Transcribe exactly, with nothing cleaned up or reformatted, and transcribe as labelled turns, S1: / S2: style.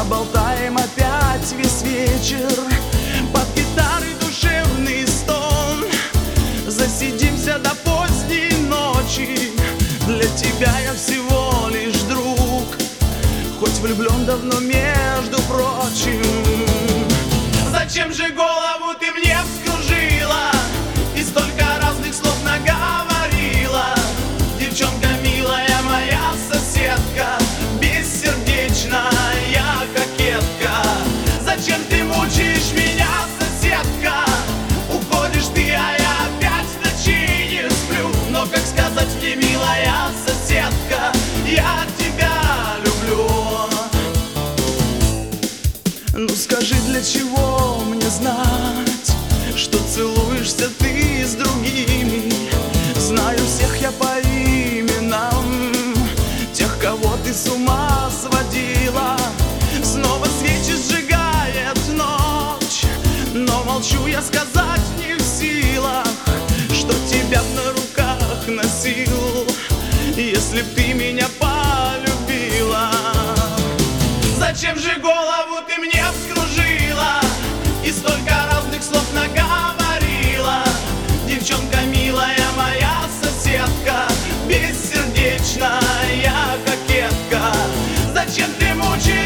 S1: Поболтаем опять весь вечер, под гитары душевный стон. Засидимся до поздней ночи, для тебя я всего лишь друг, хоть влюблен давно, между прочим. Зачем же голову ты мне вскружила и столько разных слов наговорила? Девчонка милая, моя соседка, бессердечная кокетка. Зачем ты мучаешь меня, соседка? Уходишь ты, а я опять в ночи не сплю. Но как сказать мне, милая соседка, я тебя люблю. Ну скажи, для чего мне знать, что целуешься ты с другими? Знаю всех я по именам, тех, кого ты с ума сводила. Снова свечи сжигает ночь, но молчу я, сказать не в силах, что тебя б на руках носил, если б ты меня полюбила. Зачем же голову ты мне вскружила и столько разных слов наговорила? Девчонка милая, моя соседка, бессердечная кокетка. Зачем ты мучаешь